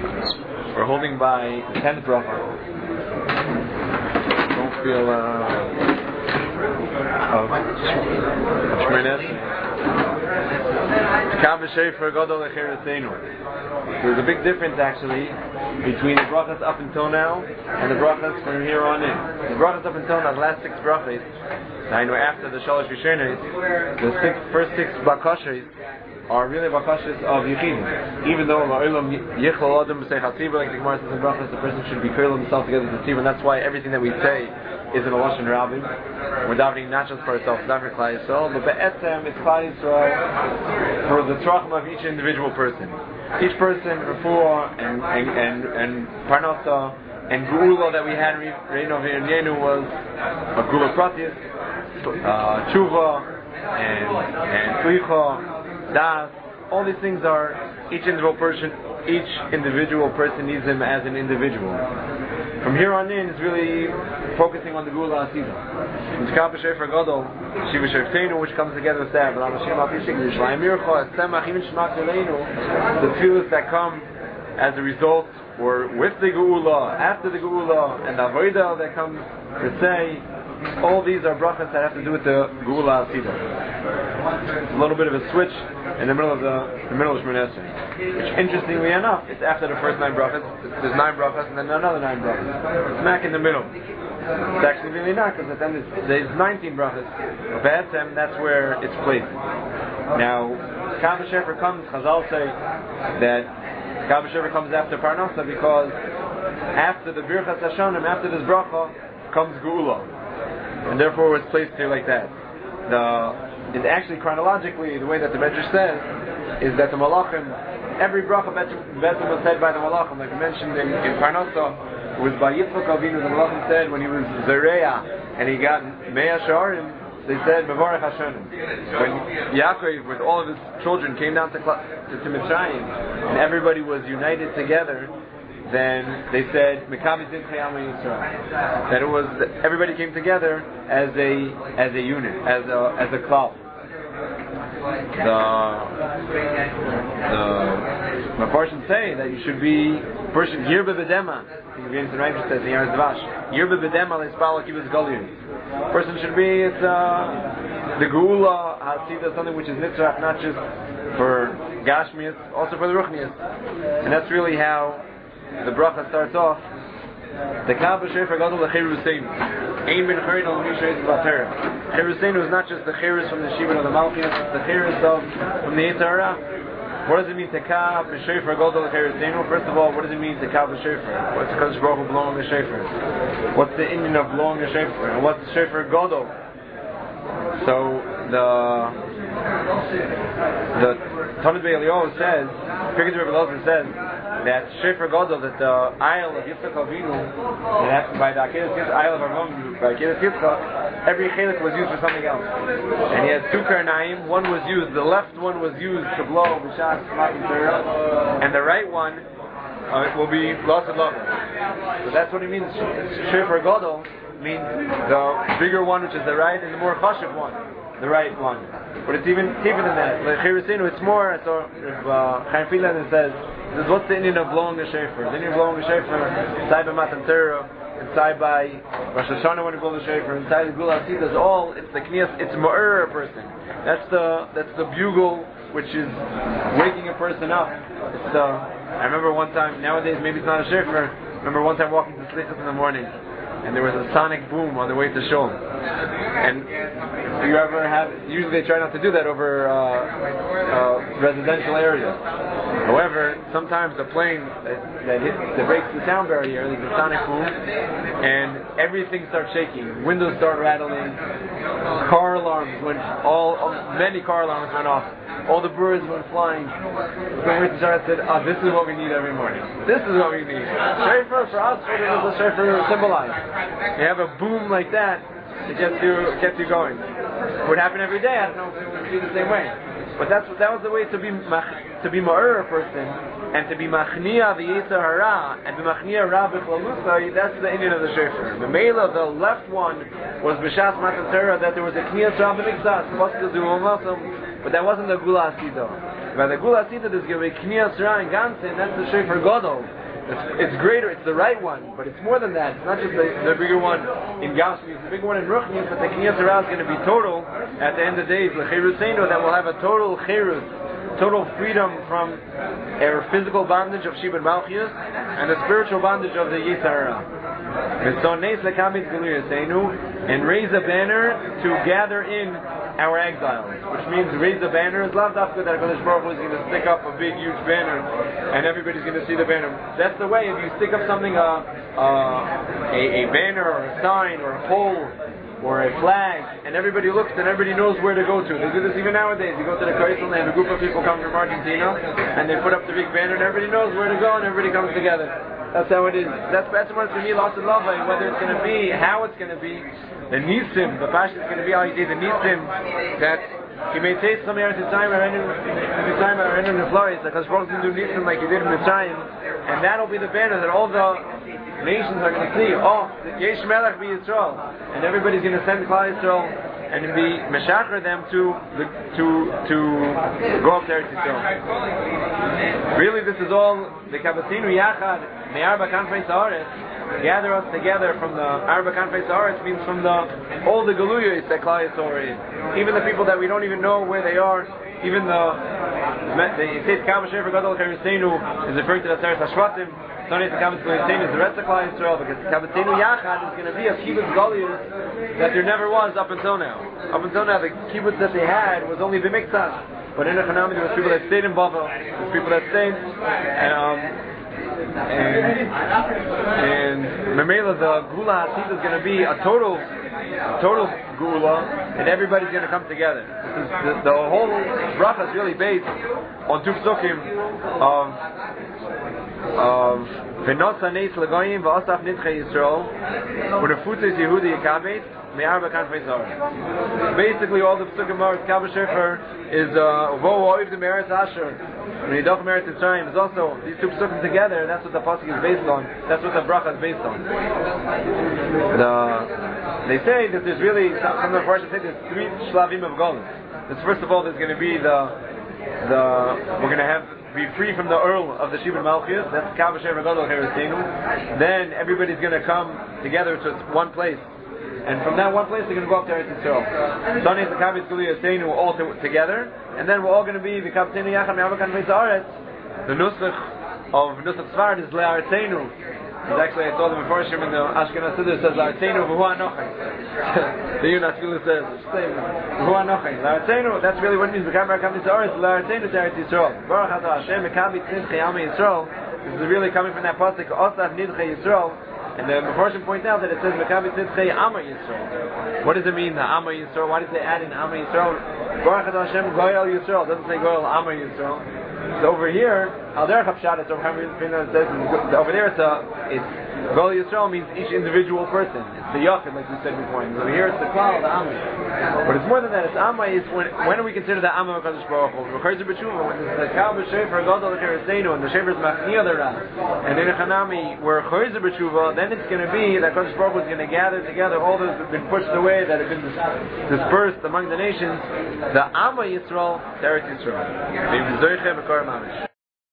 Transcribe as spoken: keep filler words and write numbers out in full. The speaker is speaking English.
We're holding by the tenth bracha. Don't feel uh, of Shmines. There's a big difference actually between the brachas up until now and the brachas from here on in. The brachas up until now, the last six brachas, I know after the Shalosh Rishonos, the six, first six bakashas are really bakashas of Yechidim. Even though Ma'olam Yichol Adam B'Sei Chatzibah, like the Gemara says in brachas, the person should be clear himself together with the tzibah, and that's why everything that we say is in a Lashon Rabbim. We're davening not just for ourselves, not for Klal Yisrael, but be'etzem it's Klal Yisrael for the tzrachim of each individual person. Each person, refuah and and and, and parnasa and geula that we had Reino V'Yenu was a geula pratis, uh, tshuva and and slicha, das. All these things are each individual person. Each individual person needs them as an individual. From here on in, it's really focusing on the Gula Asida. Which comes Shefer Gadol, Shiva Sheftenu, which comes together with that. But I'm Hashem Apishik, Yishlayim Mircha, Etzemach, even Shmak Yeleinu, the tefillas that come as a result, or with the Geula, after the Geula, and the Avodah that comes per se, all these are brachas that have to do with the Geula Asida. It's a little bit of a switch in the middle of the, the middle of Shemon Esrei, which interestingly enough, it's after the first nine brachas. There's nine brachas and then another nine brachas. It's smack in the middle. It's actually really not, because at the end there's nineteen brachas. But that's where it's placed. Now, Kav Shefer comes. Chazal say that Kav Shefer comes after Parnasa because after the Birchas Hashanim, after this bracha, comes Geula, and therefore it's placed here like that. The It's actually chronologically, the way that the Medrash says, is that the Malachim, every bracha Betzim was said by the Malachim, like we mentioned in, in Parnasa, it was by Yitzchak Avinu, the Malachim said when he was Zereya, and he got Mea Sharim, they said, Mevarech Hashanim. When Yaakov, with all of his children, came down to, to, to Mitzrayim, and everybody was united together, then they said Mekabi Zimchei Am Yisrael. That it was that everybody came together as a as a unit, as a as a klal. The the Mepharshim say that you should be person Yirbe B'Dema. The Rebbeinu Rav says in Yaris Dvash, Yirbe B'Dema Leispal Kibus Galiyus. Person should be it's uh, the Geula Hasidah, something which is nitzrach, not just for Gashmias, also for the Ruchnias, and that's really how the bracha starts off. The Kav Shefer Gadol L'Chiruseinu. Ein ben Cherin al Mishayin Vater. Chiruseinu is not just the Chirus from the Shibud of the Malchus, it's the Chirus of from the Yetzer Hara. What does it mean to Kav Shefer Gadol L'Chiruseinu? First of all, what does it mean to Kav Shefer? What's the Kadosh Baruch Hu blowing the Shefer? What's the Indian of blowing the Shefer? And what's the Shefer Gadol? So the the Talmud Be'Eliyahu says, Pirkei Rebbe Elazar says that Shefer Gadol, that the Isle of Yitzchak Avinu, by the Akedah Yitzchak, Isle of Avram, by Akedah Yitzchak, every chelik was used for something else. And he had two karnaim. One was used, the left one was used to blow b'shas matan Torah, and the right one uh, will be lost and love. So that's what it means. Shefer Gadol means the bigger one, which is the right, and the more chashiv one, the right one. But it's even deeper than that. Like Chirusinu, it's more. So if uh, Chaim Friedlander says, "This is what's the Indian of blowing a shofar? The Indian of blowing a shofar, inside by Matan Torah, inside by Rosh Hashanah when you blow the shofar, inside the Gula Asida, is all. It's the Knias. It's Ma'ur person. That's the that's the bugle which is waking a person up. It's the. I remember one time. Nowadays, maybe it's not a shofar. I remember one time walking to Slichas in the morning, and there was a sonic boom on the way to Shul. And if you ever have, usually they try not to do that over uh, uh, residential areas. However, sometimes the plane that, that, hits, that breaks the sound barrier, there's a sonic boom, and everything starts shaking. Windows start rattling. Car alarms went all, all many car alarms went off. All the birds went flying. So we started said, "Oh, this is what we need every morning. This is what we need." Shofar for us, what does the shofar symbolize? You have a boom like that, it gets you, it gets you going. It would happen every day. I don't know if it would be the same way. But that's that was the way to be to be ma'ur a person, and to be machnia the Yetzer Hara, and be machnia ra b'chlalusa. That's the Indian of the shofar. The mela, the left one, was b'shas matan Torah, that there was a kniyas ra b'mikzas, but that wasn't the Gula Asida. By the Gula Asita, there's going to be Kniyas Ra and Gansin, that's the Shofar Gadol. It's, it's greater, it's the right one, but it's more than that. It's not just the, the bigger one in Gashmi, it's the bigger one in Ruchni, but the Kniyas Ra is going to be total at the end of the day. L'Cheruseinu, that will have a total Cherus, total freedom from our physical bondage of Shibud Malchus and the spiritual bondage of the Yisar Hara. And raise a banner to gather in our exiles, which means raise a banner is love after that HaKadosh Baruch Hu is going to stick up a big huge banner and everybody's going to see the banner. That's the way. If you stick up something, uh, uh, a, a banner or a sign or a pole or a flag, and everybody looks and everybody knows where to go to. They do this even nowadays. You go to the Kaisel and a group of people come from Argentina and they put up the big banner and everybody knows where to go and everybody comes together. That's how it is. That's that's what it's going to be, lots of love, and whether it's going to be, how it's going to be. The Nisim, the Pasha is going to be how you say the Nisim, that he may take some years in time, or in the time, or in the Flores, because Baruch Hu do Nisim like he did in Mitzrayim, and that'll be the banner that all the nations are going to see. Oh, Yesh Melech be Yisrael, and everybody's going to send Klal Yisrael and be meshacher them to to to go up there to Yisrael. Really, this is all the Kabbatzinu Yachad Me'arba Kanfei Sa'aretz. Gather us together from the Arba Kanfei Sa'aretz means from the all the Galuyos that Klal Yisrael is. Even the people that we don't even know where they are. Even the the Yitzit Kavah Shefer Gadol Keruseinu is referring to the Teres Hashvatim. Sonny the Kavah Keruseinu is the rest of Klal Yisrael, because Kabbatzinu Yachad is going to be a kibbutz Galuyos that there never was up until now. Up until now, the kibbutz that they had was only the Mikdash. But in the Chanami there was people that stayed in Bavel, there was people that stayed, and um, and and Memela, the Gula Hasid is going to be a total, a total Gula, and everybody's going to come together. This is the, the whole bracha is really based on two psukim of of V'nosa Neis L'goyim V'osaf Nidchei Yisrael U'nefutzis Yehudi Yekabet Me'arba Kanfei Sa'aretz. Basically, all the psukim are Kavah Shefer is Vo Oiv the Meretz Asher V'nidach Meretz Yisrael is also these two psukim together. That's what the pasuk is based on. That's what the bracha is based on. The, they say that there's really some, some of the Farshim say there's three shlavim of Golus. This first of all, there's going to be the the we're going to have be free from the Earl of the Shibud Malchus. That's Kavah Shefer Gadol Keruseinu. Then everybody's going to come together to one place. And from that one place, they're going to go up to Eretz Yisrael. Sonny the Kavah Keruseinu all to, together, and then we're all going to be the Kabbatzinu Yachad Me'arba Kanfei Sa'aretz. The Nusach of Nusach Sfard is Le'artzeinu. It's actually, I saw the Mefarshim in the Ashkenaz Siddur says Le'artzeinu V'hu Anochai. The Yunus Filu says V'hu Anochai. Le'artzeinu. That's really what it means. The Kavah Kanfei Sa'aretz Le'artzeinu to Eretz Yisrael. Baruch Atah Hashem Mekabit Tzidchei Amei Yisrael. This is really coming from that pasuk Osaf Nidchei Yisrael. And the Mefarshim point out that it says Mekabi Tzidchei Amma Yisrael. What does it mean, the Amma Yisrael? Why does they add in Amma Yisrael? Baruch Atah Hashem Goyal Yisrael. It doesn't say Goyal Amma Yisrael. So over here, Al Derech HaPshat, it's over says over there it's a it's Goyal Yisrael means each individual person. It's the Yachid, like we said before. And over here it's the Klal, the Amma. But it's more than that. It's Amma is when when do we consider the Amma of HaKadosh Baruch Hu? When it's the Kavah Shefer Gadol Keruseinu and the Shefer's Machniya the Ra, and in Hanami we're Chayzer B'Tshuva, then it's going to be that HaKadosh Baruch Hu is going to gather together all those that have been pushed away, that have been dispersed among the nations, the Amma Yisrael, the Eretz Yisrael.